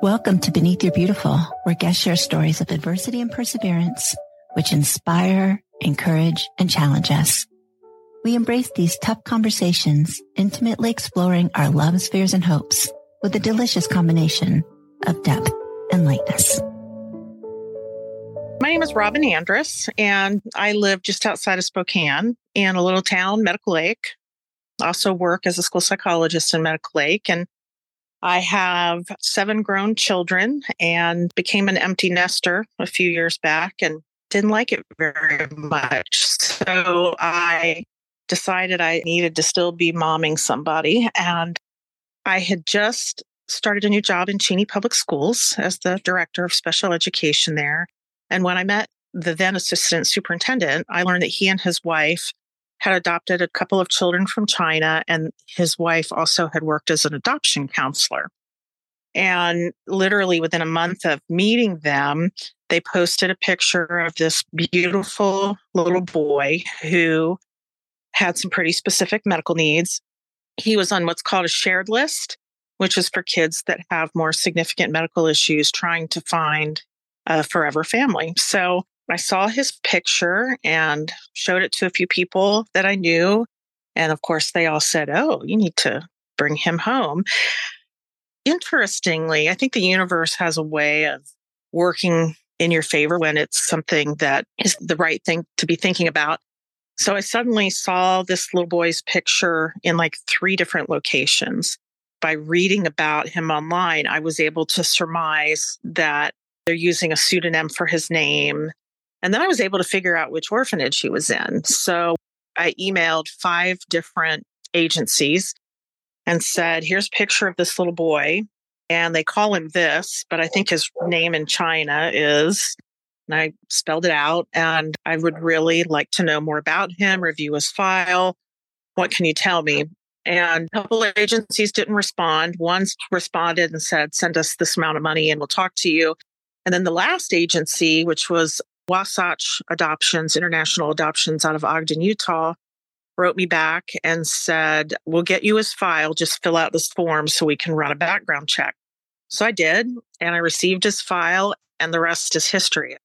Welcome to Beneath Your Beautiful, where guests share stories of adversity and perseverance, which inspire, encourage, and challenge us. We embrace these tough conversations, intimately exploring our loves, fears, and hopes with a delicious combination of depth and lightness. My name is Robin Andrus, and I live just outside of Spokane in a little town, Medical Lake. I also work as a school psychologist in Medical Lake, and I have 7 grown children and became an empty nester a few years back and didn't like it very much. So I decided I needed to still be momming somebody. And I had just started a new job in Cheney Public Schools as the director of special education there. And when I met the then assistant superintendent, I learned that he and his wife had adopted a couple of children from China, and his wife also had worked as an adoption counselor. And literally within a month of meeting them, they posted a picture of this beautiful little boy who had some pretty specific medical needs. He was on what's called a shared list, which is for kids that have more significant medical issues trying to find a forever family. So I saw his picture and showed it to a few people that I knew. And of course, they all said, "Oh, you need to bring him home." Interestingly, I think the universe has a way of working in your favor when it's something that is the right thing to be thinking about. So I suddenly saw this little boy's picture in like 3 different locations. By reading about him online, I was able to surmise that they're using a pseudonym for his name. And then I was able to figure out which orphanage he was in. So I emailed 5 different agencies and said, "Here's a picture of this little boy." And they call him this, but I think his name in China is, and I spelled it out. And I would really like to know more about him, review his file. What can you tell me? And a couple of agencies didn't respond. One responded and said, "Send us this amount of money and we'll talk to you." And then the last agency, which was Wasatch Adoptions, International Adoptions out of Ogden, Utah, wrote me back and said, "We'll get you his file. Just fill out this form so we can run a background check." So I did, and I received his file, and the rest is history.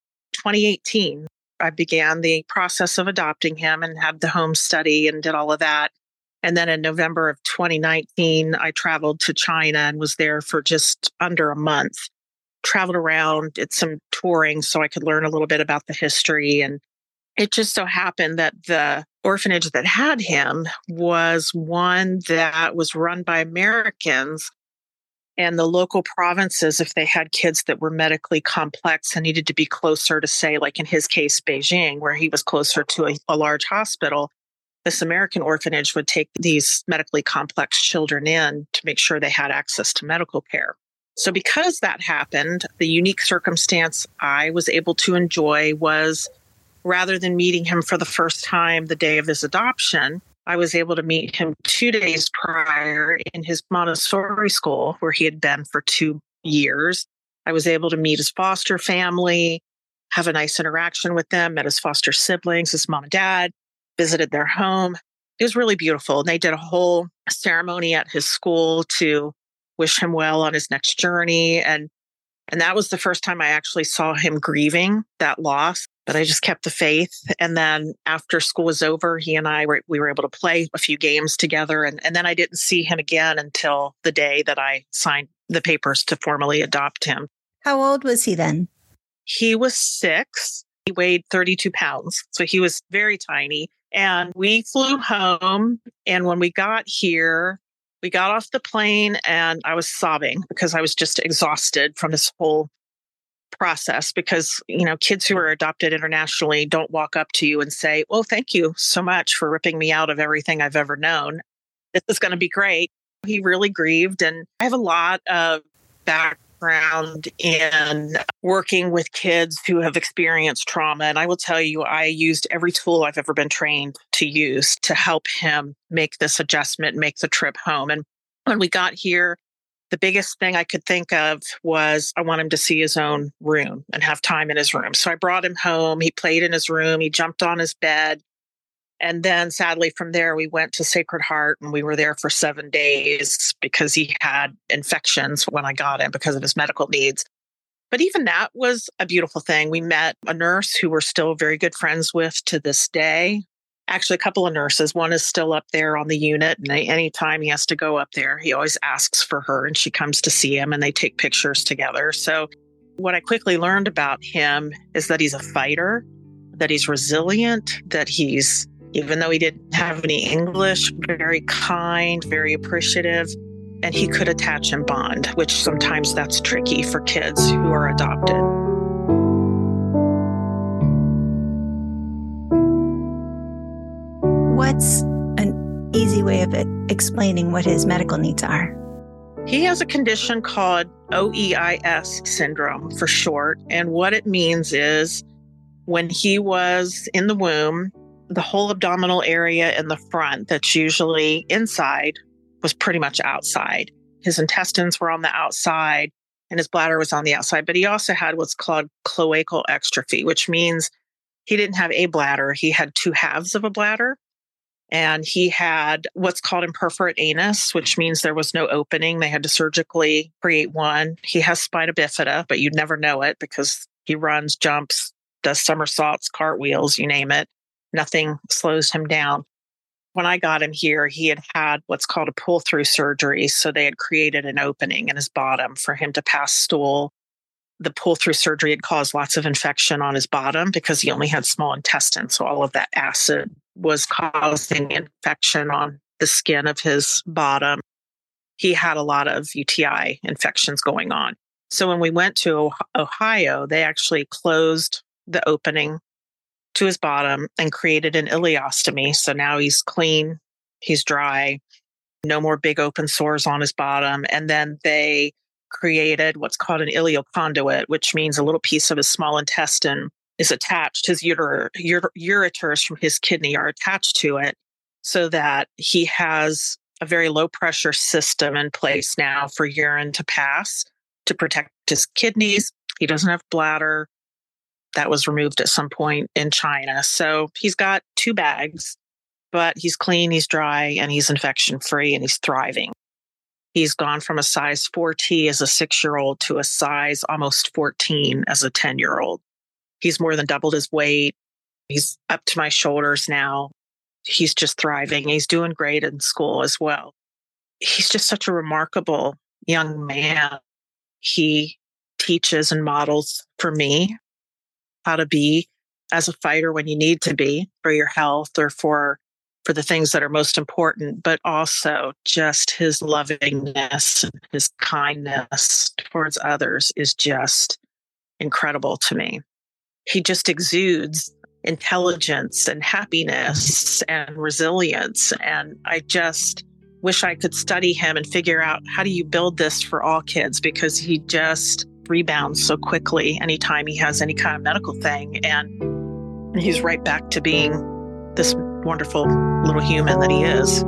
2018, I began the process of adopting him and had the home study and did all of that. And then in November of 2019, I traveled to China and was there for just under a month. Traveled around, did some touring so I could learn a little bit about the history. And it just so happened that the orphanage that had him was one that was run by Americans, and the local provinces, if they had kids that were medically complex and needed to be closer to, say, like in his case, Beijing, where he was closer to a large hospital, this American orphanage would take these medically complex children in to make sure they had access to medical care. So because that happened, the unique circumstance I was able to enjoy was, rather than meeting him for the first time the day of his adoption, I was able to meet him 2 days prior in his Montessori school where he had been for 2 years. I was able to meet his foster family, have a nice interaction with them, met his foster siblings, his mom and dad, visited their home. It was really beautiful. And they did a whole ceremony at his school to wish him well on his next journey. And that was the first time I actually saw him grieving that loss. But I just kept the faith. And then after school was over, he and I we were able to play a few games together. And then I didn't see him again until the day that I signed the papers to formally adopt him. How old was he then? He was 6. He weighed 32 pounds. So he was very tiny. And we flew home. And when we got here, we got off the plane and I was sobbing because I was just exhausted from this whole process. Because, kids who are adopted internationally don't walk up to you and say, "Well, thank you so much for ripping me out of everything I've ever known. This is going to be great." He really grieved. And I have a lot of background in working with kids who have experienced trauma. And I will tell you, I used every tool I've ever been trained to use to help him make this adjustment, make the trip home. And when we got here, the biggest thing I could think of was I want him to see his own room and have time in his room. So I brought him home. He played in his room. He jumped on his bed. And then sadly from there, we went to Sacred Heart and we were there for 7 days because he had infections when I got him because of his medical needs. But even that was a beautiful thing. We met a nurse who we're still very good friends with to this day. Actually, a couple of nurses. One is still up there on the unit. And anytime he has to go up there, he always asks for her and she comes to see him and they take pictures together. So what I quickly learned about him is that he's a fighter, that he's resilient, that he's, even though he didn't have any English, very kind, very appreciative, and he could attach and bond, which sometimes that's tricky for kids who are adopted. What's an easy way of explaining what his medical needs are? He has a condition called OEIS syndrome for short. And what it means is when he was in the womb, the whole abdominal area in the front that's usually inside was pretty much outside. His intestines were on the outside and his bladder was on the outside, but he also had what's called cloacal exstrophy, which means he didn't have a bladder. He had two halves of a bladder. And he had what's called imperforate anus, which means there was no opening. They had to surgically create one. He has spina bifida, but you'd never know it because he runs, jumps, does somersaults, cartwheels, you name it. Nothing slows him down. When I got him here, he had what's called a pull-through surgery. So they had created an opening in his bottom for him to pass stool. The pull-through surgery had caused lots of infection on his bottom because he only had small intestines. So all of that acid was causing infection on the skin of his bottom. He had a lot of UTI infections going on. So when we went to Ohio, they actually closed the opening to his bottom and created an ileostomy. So now he's clean, he's dry, no more big open sores on his bottom. And then they created what's called an ileoconduit, which means a little piece of his small intestine is attached. His ureters from his kidney are attached to it so that he has a very low pressure system in place now for urine to pass to protect his kidneys. He doesn't have bladder. That was removed at some point in China. So he's got 2 bags, but he's clean, he's dry, and he's infection free, and he's thriving. He's gone from a size 4T as a 6-year-old to a size almost 14 as a 10-year-old. He's more than doubled his weight. He's up to my shoulders now. He's just thriving. He's doing great in school as well. He's just such a remarkable young man. He teaches and models for me how to be as a fighter when you need to be for your health or for the things that are most important, but also just his lovingness, his kindness towards others is just incredible to me. He just exudes intelligence and happiness and resilience. And I just wish I could study him and figure out how do you build this for all kids, because he just rebounds so quickly anytime he has any kind of medical thing. And he's right back to being this wonderful little human that he is.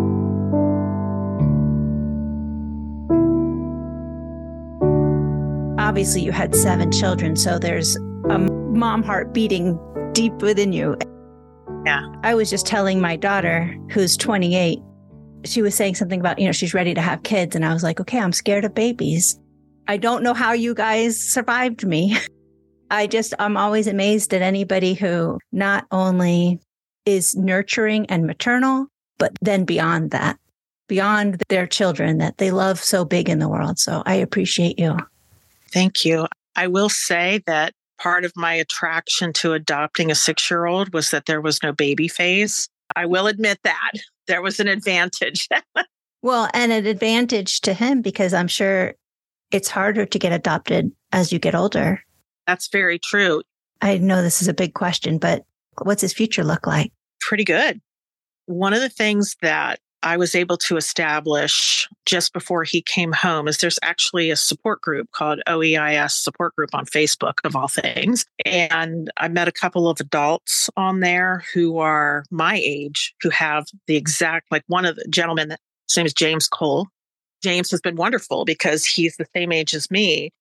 Obviously, you had 7 children, so there's a mom heart beating deep within you. Yeah. I was just telling my daughter, who's 28, she was saying something about, she's ready to have kids. And I was like, okay, I'm scared of babies. I don't know how you guys survived me. I'm always amazed at anybody who not only is nurturing and maternal, but then beyond that, beyond their children that they love so big in the world. So I appreciate you. Thank you. I will say that part of my attraction to adopting a 6-year-old was that there was no baby phase. I will admit that there was an advantage. Well, and an advantage to him because I'm sure it's harder to get adopted as you get older. That's very true. I know this is a big question, but what's his future look like? Pretty good. One of the things that I was able to establish just before he came home is there's actually a support group called OEIS support group on Facebook, of all things. And I met a couple of adults on there who are my age, who have the exact, like one of the gentlemen, his name is James Cole. James has been wonderful because he's the same age as me.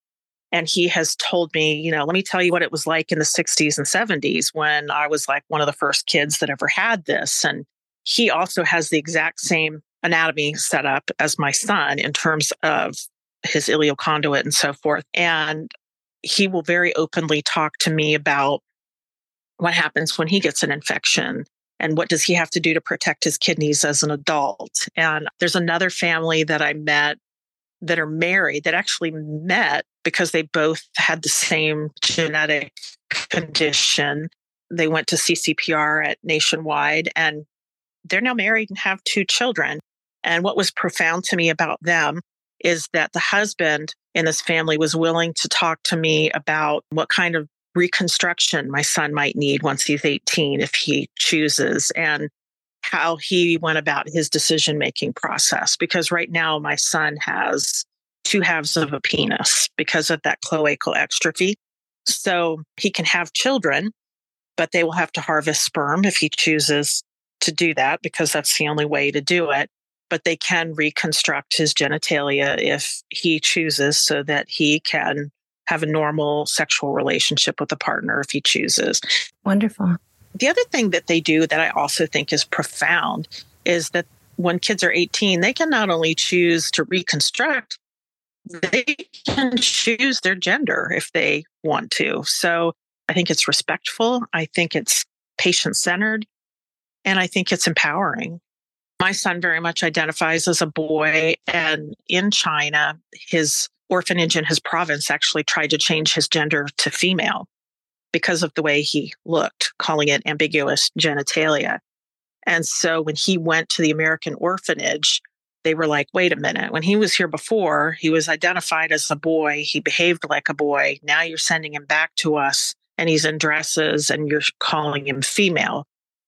And he has told me, let me tell you what it was like in the 60s and 70s when I was like one of the first kids that ever had this. And he also has the exact same anatomy set up as my son in terms of his ileoconduit and so forth. And he will very openly talk to me about what happens when he gets an infection and what does he have to do to protect his kidneys as an adult. And there's another family that I met that are married that actually met because they both had the same genetic condition. They went to CCPR at Nationwide, and they're now married and have 2 children. And what was profound to me about them is that the husband in this family was willing to talk to me about what kind of reconstruction my son might need once he's 18, if he chooses, and how he went about his decision-making process. Because right now, my son has 2 halves of a penis because of that cloacal exstrophy. So he can have children, but they will have to harvest sperm if he chooses to do that, because that's the only way to do it. But they can reconstruct his genitalia if he chooses, so that he can have a normal sexual relationship with a partner if he chooses. Wonderful. The other thing that they do that I also think is profound is that when kids are 18, they can not only choose to reconstruct, they can choose their gender if they want to. So I think it's respectful. I think it's patient-centered. And I think it's empowering. My son very much identifies as a boy. And in China, his orphanage in his province actually tried to change his gender to female because of the way he looked, calling it ambiguous genitalia. And so when he went to the American orphanage, they were like, wait a minute, when he was here before, he was identified as a boy, he behaved like a boy. Now you're sending him back to us and he's in dresses and you're calling him female.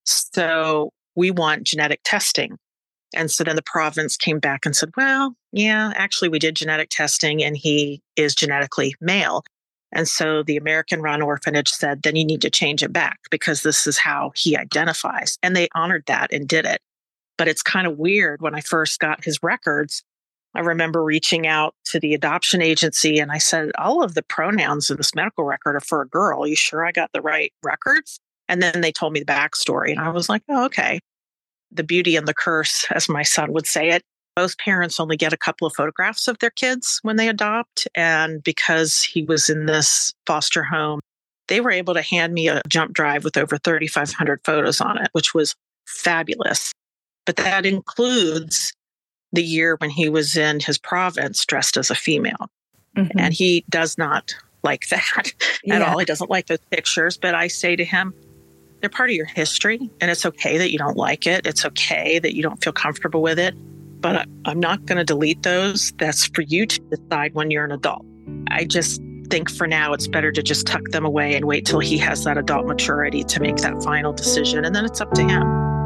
So we want genetic testing. And so then the province came back and said, well, yeah, actually we did genetic testing and he is genetically male. And so the American-run orphanage said, then you need to change it back because this is how he identifies. And they honored that and did it. But it's kind of weird. When I first got his records, I remember reaching out to the adoption agency and I said, all of the pronouns in this medical record are for a girl. Are you sure I got the right records? And then they told me the backstory. And I was like, oh, okay. The beauty and the curse, as my son would say it. Most parents only get a couple of photographs of their kids when they adopt. And because he was in this foster home, they were able to hand me a jump drive with over 3,500 photos on it, which was fabulous. But that includes the year when he was in his province dressed as a female. Mm-hmm. And he does not like that at all. He doesn't like those pictures. But I say to him, they're part of your history, and it's okay that you don't like it. It's okay that you don't feel comfortable with it, but I'm not going to delete those. That's for you to decide when you're an adult. I just think for now, it's better to just tuck them away and wait till he has that adult maturity to make that final decision, and then it's up to him.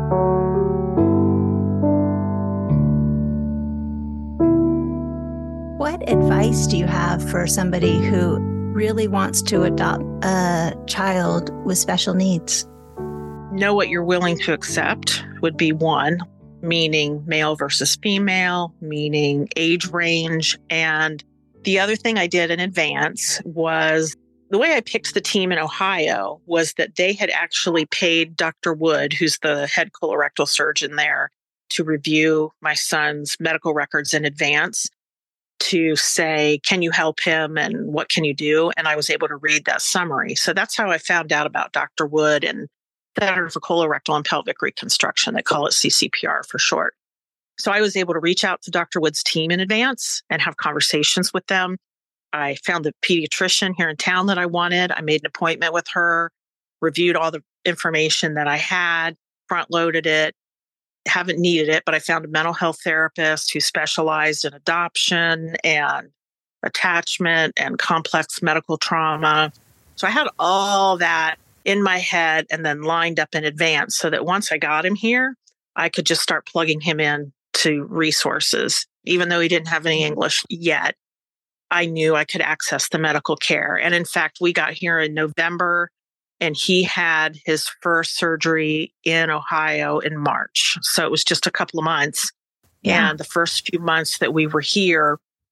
What advice do you have for somebody who really wants to adopt a child with special needs? Know what you're willing to accept would be one, meaning male versus female, meaning age range. And the other thing I did in advance was the way I picked the team in Ohio was that they had actually paid Dr. Wood, who's the head colorectal surgeon there, to review my son's medical records in advance to say, can you help him and what can you do? And I was able to read that summary. So that's how I found out about Dr. Wood and Center for Colorectal and Pelvic Reconstruction. They call it CCPR for short. So I was able to reach out to Dr. Wood's team in advance and have conversations with them. I found the pediatrician here in town that I wanted. I made an appointment with her, reviewed all the information that I had, front loaded it. Haven't needed it, but I found a mental health therapist who specialized in adoption and attachment and complex medical trauma. So I had all that in my head and then lined up in advance so that once I got him here, I could just start plugging him in to resources. Even though he didn't have any English yet, I knew I could access the medical care. And in fact, we got here in November and he had his first surgery in Ohio in March. So it was just a couple of months. Yeah. And the first few months that we were here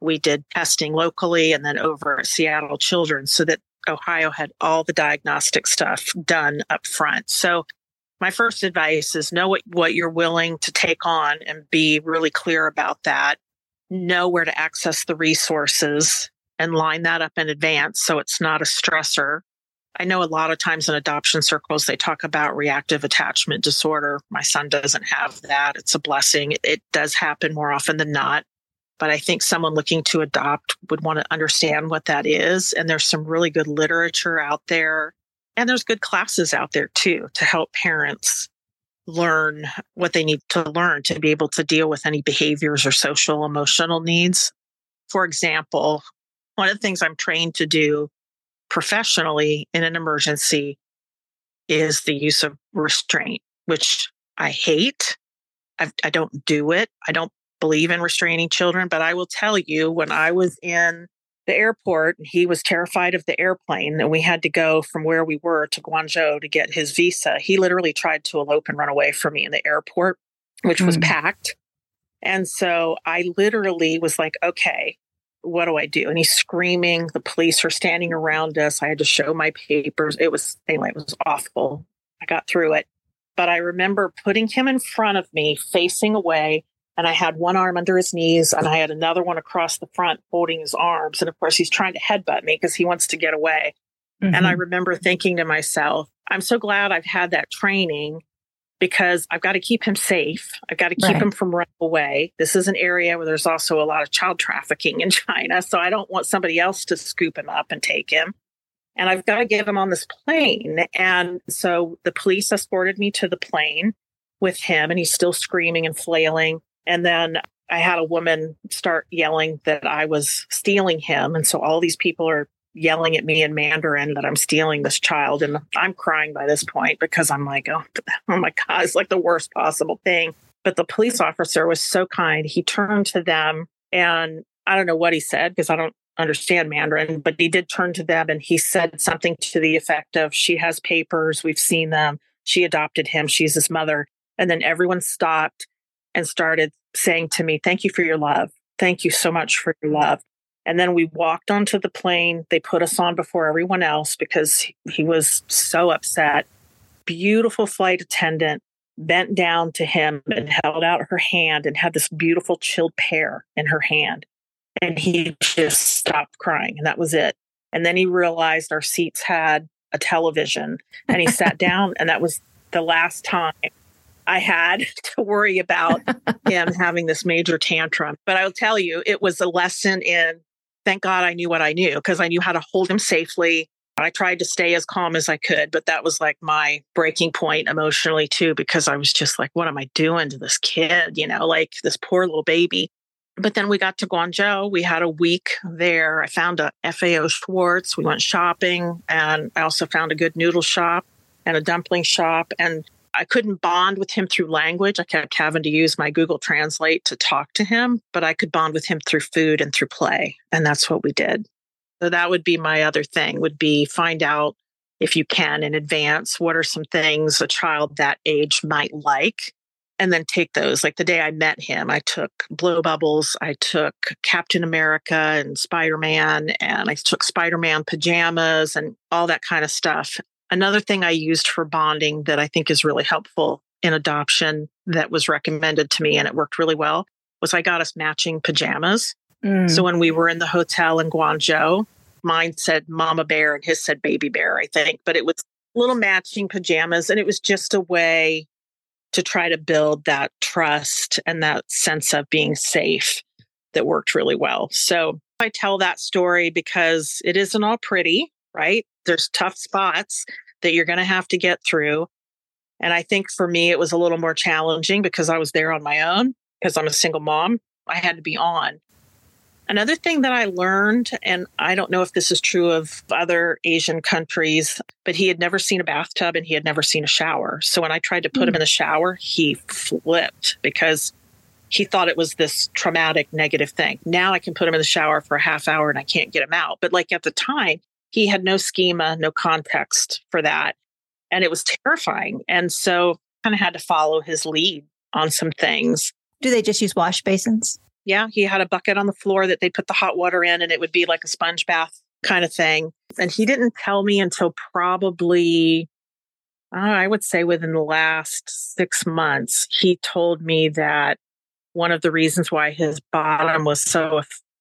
we did testing locally and then over at Seattle Children's, so that Ohio had all the diagnostic stuff done up front. So my first advice is know what you're willing to take on and be really clear about that. Know where to access the resources and line that up in advance so it's not a stressor. I know a lot of times in adoption circles, they talk about reactive attachment disorder. My son doesn't have that. It's a blessing. It does happen more often than not. But I think someone looking to adopt would want to understand what that is. And there's some really good literature out there. And there's good classes out there too to help parents learn what they need to learn to be able to deal with any behaviors or social, emotional needs. For example, one of the things I'm trained to do professionally in an emergency is the use of restraint, which I hate. I don't do it. I don't believe in restraining children, but I will tell you, when I was in the airport and he was terrified of the airplane and we had to go from where we were to Guangzhou to get his visa, he literally tried to elope and run away from me in the airport, which was packed. And so I literally was like, okay, what do I do? And he's screaming. The police are standing around us. I had to show my papers. It was awful. I got through it. But I remember putting him in front of me, facing away. And I had one arm under his knees and I had another one across the front holding his arms. And of course, he's trying to headbutt me because he wants to get away. And I remember thinking to myself, I'm so glad I've had that training because I've got to keep him safe. I've got to keep him from running away. This is an area where there's also a lot of child trafficking in China. So I don't want somebody else to scoop him up and take him. And I've got to get him on this plane. And so the police escorted me to the plane with him and he's still screaming and flailing. And then I had a woman start yelling that I was stealing him. And so all these people are yelling at me in Mandarin that I'm stealing this child. And I'm crying by this point because I'm like, oh my God, it's like the worst possible thing. But the police officer was so kind. He turned to them and I don't know what he said because I don't understand Mandarin, but he did turn to them and he said something to the effect of, she has papers. We've seen them. She adopted him. She's his mother. And then everyone stopped and started saying to me, thank you for your love. Thank you so much for your love. And then we walked onto the plane. They put us on before everyone else because he was so upset. Beautiful flight attendant bent down to him and held out her hand and had this beautiful chilled pear in her hand. And he just stopped crying and that was it. And then he realized our seats had a television and he sat down and that was the last time I had to worry about him having this major tantrum. But I'll tell you, it was a lesson in, thank God I knew what I knew because I knew how to hold him safely. I tried to stay as calm as I could, but that was like my breaking point emotionally too, because I was just like, what am I doing to this kid? You know, like this poor little baby. But then we got to Guangzhou. We had a week there. I found a FAO Schwartz. We went shopping and I also found a good noodle shop and a dumpling shop. And I couldn't bond with him through language. I kept having to use my Google Translate to talk to him, but I could bond with him through food and through play. And that's what we did. So that would be my other thing, would be find out if you can in advance, what are some things a child that age might like, and then take those. Like the day I met him, I took blow bubbles, I took Captain America and Spider-Man, and I took Spider-Man pajamas and all that kind of stuff. Another thing I used for bonding that I think is really helpful in adoption that was recommended to me and it worked really well was I got us matching pajamas. So when we were in the hotel in Guangzhou, mine said Mama Bear and his said Baby Bear, I think. But it was little matching pajamas. And it was just a way to try to build that trust and that sense of being safe that worked really well. So I tell that story because it isn't all pretty, right? There's tough spots that you're going to have to get through. And I think for me, it was a little more challenging because I was there on my own because I'm a single mom. I had to be on. Another thing that I learned, and I don't know if this is true of other Asian countries, but he had never seen a bathtub and he had never seen a shower. So when I tried to put him in the shower, he flipped because he thought it was this traumatic, negative thing. Now I can put him in the shower for a half hour and I can't get him out. But like at the time, he had no schema, no context for that. And it was terrifying. And so I kind of had to follow his lead on some things. Do they just use wash basins? Yeah. He had a bucket on the floor that they put the hot water in, and it would be like a sponge bath kind of thing. And he didn't tell me until probably, I would say within the last 6 months, he told me that one of the reasons why his bottom was so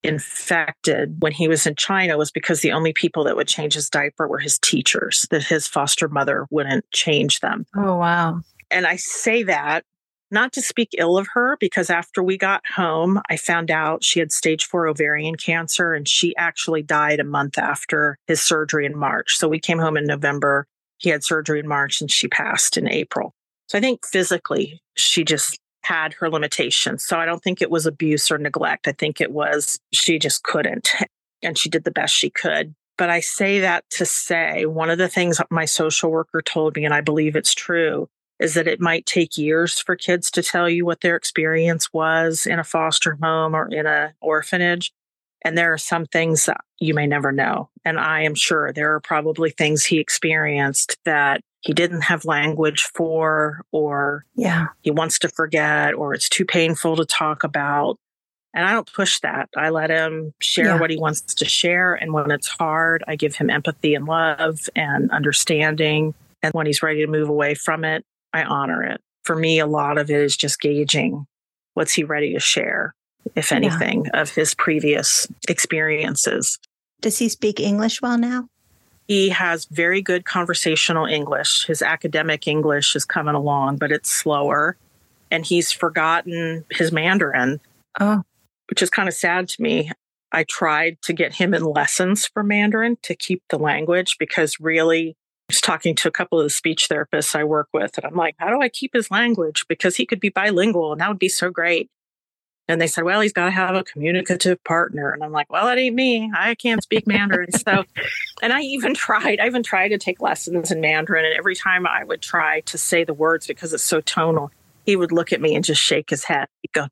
infected when he was in China was because the only people that would change his diaper were his teachers, that his foster mother wouldn't change them. Oh, wow. And I say that not to speak ill of her, because after we got home, I found out she had stage 4 ovarian cancer, and she actually died a month after his surgery in March. So we came home in November. He had surgery in March, and she passed in April. So I think physically she just had her limitations. So I don't think it was abuse or neglect. I think it was she just couldn't, and she did the best she could. But I say that to say one of the things my social worker told me, and I believe it's true, is that it might take years for kids to tell you what their experience was in a foster home or in an orphanage. And there are some things that you may never know. And I am sure there are probably things he experienced that he didn't have language for, or he wants to forget, or it's too painful to talk about. And I don't push that. I let him share what he wants to share. And when it's hard, I give him empathy and love and understanding. And when he's ready to move away from it, I honor it. For me, a lot of it is just gauging what's he ready to share, if anything, of his previous experiences. Does he speak English well now? He has very good conversational English. His academic English is coming along, but it's slower. And he's forgotten his Mandarin, which is kind of sad to me. I tried to get him in lessons for Mandarin to keep the language, because really, I was talking to a couple of the speech therapists I work with, and I'm like, how do I keep his language? Because he could be bilingual, and that would be so great. And they said, well, he's got to have a communicative partner. And I'm like, well, that ain't me. I can't speak Mandarin. So, and I even tried to take lessons in Mandarin. And every time I would try to say the words, because it's so tonal, he would look at me and just shake his head. He'd go,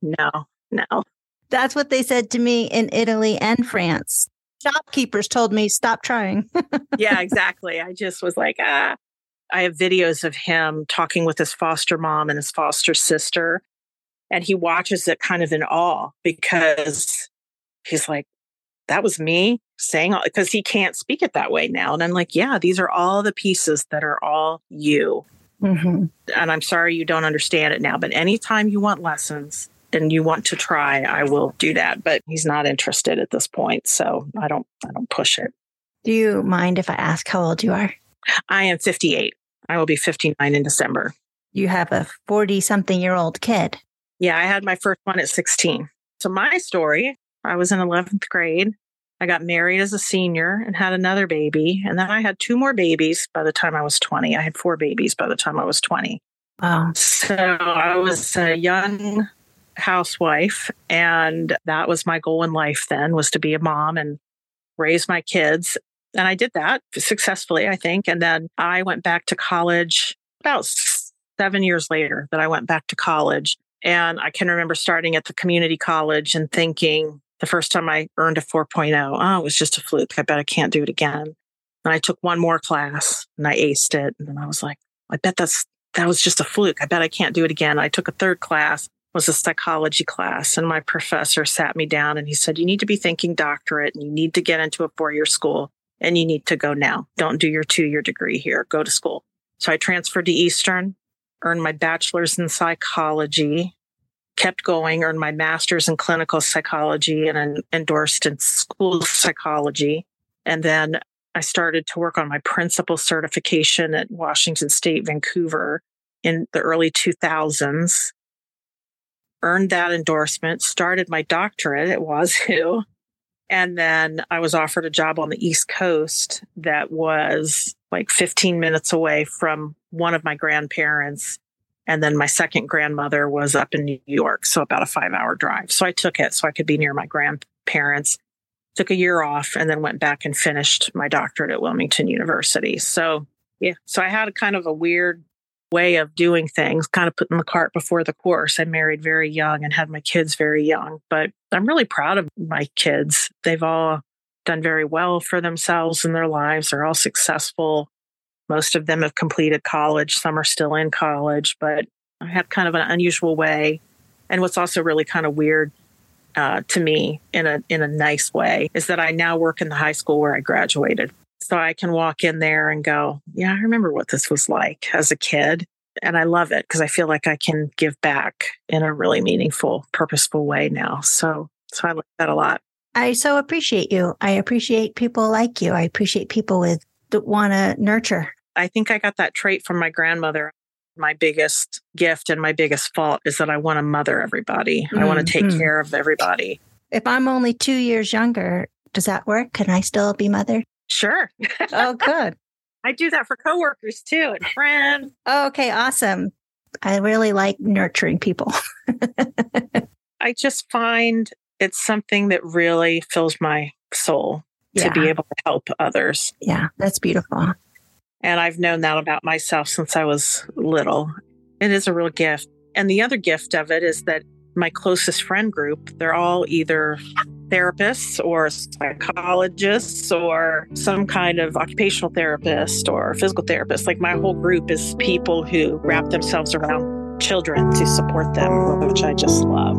no. That's what they said to me in Italy and France. Shopkeepers told me, stop trying. Yeah, exactly. I just was like, I have videos of him talking with his foster mom and his foster sister. And he watches it kind of in awe, because he's like, that was me saying, because he can't speak it that way now. And I'm like, yeah, these are all the pieces that are all you. Mm-hmm. And I'm sorry you don't understand it now, but anytime you want lessons and you want to try, I will do that. But he's not interested at this point. So I don't push it. Do you mind if I ask how old you are? I am 58. I will be 59 in December. You have a 40-something-year-old kid. Yeah, I had my first one at 16. So my story, I was in 11th grade. I got married as a senior and had another baby. And then I had 2 more babies by the time I was 20. I had 4 babies by the time I was 20. Wow. So I was a young housewife. And that was my goal in life then, was to be a mom and raise my kids. And I did that successfully, I think. And then I went back to college about 7 years later that I went back to college. And I can remember starting at the community college and thinking the first time I earned a 4.0, it was just a fluke. I bet I can't do it again. And I took one more class and I aced it. And then I was like, I bet that was just a fluke. I bet I can't do it again. I took a third class, was a psychology class. And my professor sat me down and he said, you need to be thinking doctorate and you need to get into a 4-year school and you need to go now. Don't do your 2-year degree here. Go to school. So I transferred to Eastern, earned my bachelor's in psychology, kept going, earned my master's in clinical psychology and endorsed in school psychology. And then I started to work on my principal certification at Washington State, Vancouver in the early 2000s. Earned that endorsement, started my doctorate at Wazoo. And then I was offered a job on the East Coast that was like 15 minutes away from one of my grandparents. And then my second grandmother was up in New York, so about a 5-hour drive. So I took it so I could be near my grandparents. Took a year off and then went back and finished my doctorate at Wilmington University. So, yeah. So I had a kind of a weird way of doing things, kind of putting the cart before the horse. I married very young and had my kids very young, but I'm really proud of my kids. They've all done very well for themselves in their lives. They're all successful. Most of them have completed college. Some are still in college, but I had kind of an unusual way. And what's also really kind of weird, to me in a nice way is that I now work in the high school where I graduated. So I can walk in there and go, yeah, I remember what this was like as a kid. And I love it because I feel like I can give back in a really meaningful, purposeful way now. So I like that a lot. I so appreciate you. I appreciate people like you. I appreciate people that want to nurture. I think I got that trait from my grandmother. My biggest gift and my biggest fault is that I want to mother everybody. I want to take care of everybody. If I'm only 2 years younger, does that work? Can I still be mothered? Sure. Oh, good. I do that for coworkers too and friends. Oh, okay, awesome. I really like nurturing people. I just find it's something that really fills my soul to be able to help others. Yeah, that's beautiful. And I've known that about myself since I was little. It is a real gift. And the other gift of it is that my closest friend group, they're all either therapists or psychologists or some kind of occupational therapist or physical therapist. Like my whole group is people who wrap themselves around children to support them, which I just love.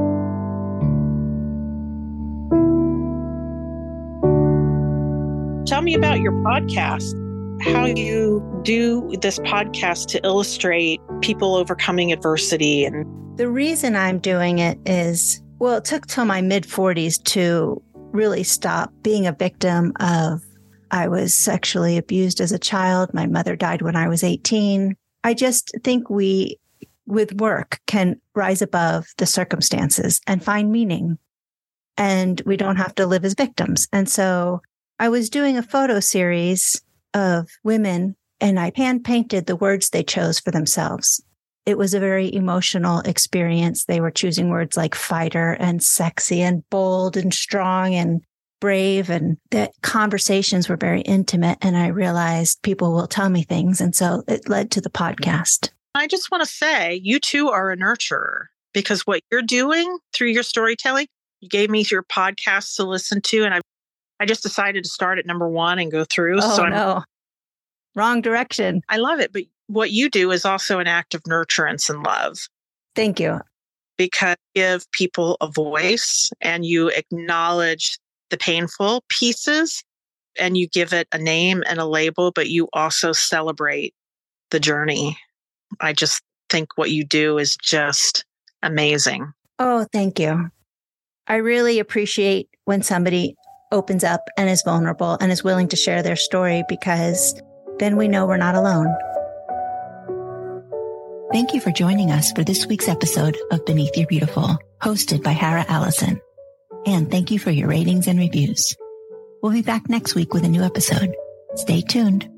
Tell me about your podcast, how you do this podcast to illustrate people overcoming adversity. And the reason I'm doing it is, well, it took till my mid-40s to really stop being a victim of, I was sexually abused as a child. My mother died when I was 18. I just think we, with work, can rise above the circumstances and find meaning. And we don't have to live as victims. And so I was doing a photo series of women, and I hand-painted the words they chose for themselves. It was a very emotional experience. They were choosing words like fighter and sexy and bold and strong and brave. And the conversations were very intimate. And I realized people will tell me things. And so it led to the podcast. I just want to say you too are a nurturer, because what you're doing through your storytelling, you gave me your podcast to listen to. And I just decided to start at number 1 and go through. Oh, no. Wrong direction. I love it. But what you do is also an act of nurturance and love. Thank you. Because you give people a voice and you acknowledge the painful pieces and you give it a name and a label, but you also celebrate the journey. I just think what you do is just amazing. Oh, thank you. I really appreciate when somebody opens up and is vulnerable and is willing to share their story, because then we know we're not alone. Thank you for joining us for this week's episode of Beneath Your Beautiful, hosted by Hara Allison. And thank you for your ratings and reviews. We'll be back next week with a new episode. Stay tuned.